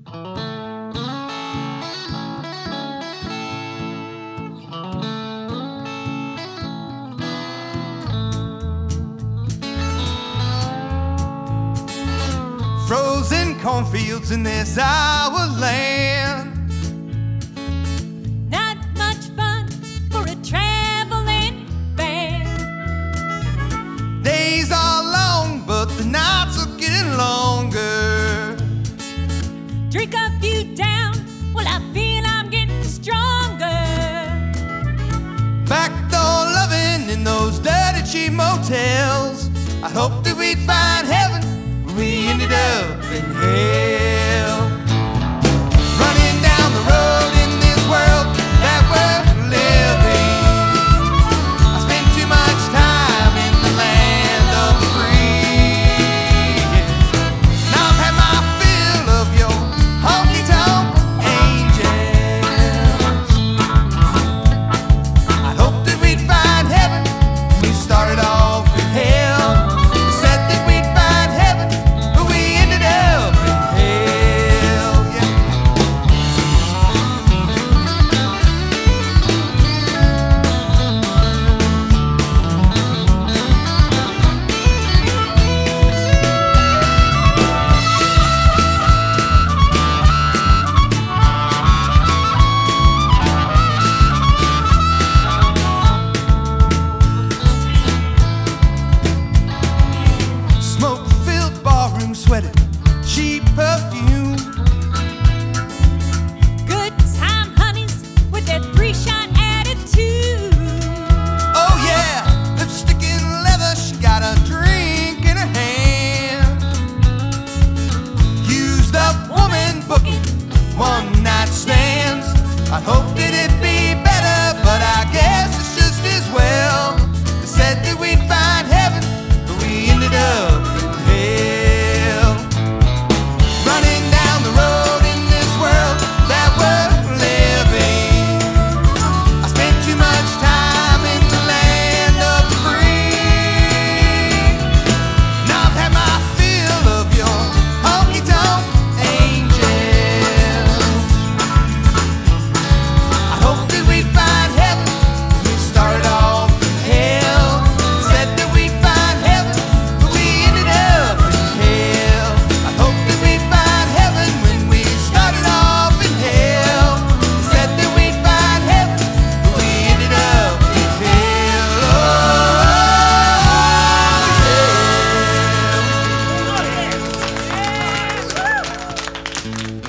Frozen cornfields in this our land. Not much fun for a traveling band. Days are long, but the nights are getting longer. Drink a few down, well I feel I'm getting stronger. Backdoor loving in those dirty cheap motels. I hoped that we'd find heaven, but we ended up in hell. Running down the road in this world that we're living. I spent too much time in the land of the free. Now I've had my fill of your honky-tonk angels. I hoped that we'd find heaven. We started off in hell. They said that we'd find heaven, but we ended up in hell, yeah. Smoke-filled barroom sweating, cheap perfume. Good time honeys with that free shot attitude. Oh yeah, lipstick and leather, she got a drink in her hand. Used up woman booking one night stands. I hoped that it'd be better, but I guess it's just as well. They said that we'd find heaven, but we ended up in hell. Running down the road in this world that we're living. I spent too much time in the land of the free. Now I've had my fill of your honky-tonk angels. I hoped that we'd find heaven. We started off in hell. Said that we'd find heaven, but we ended up in hell. I hoped that we'd find heaven when we started off in hell. Said that we'd find heaven, but we ended up in hell. Oh, yeah.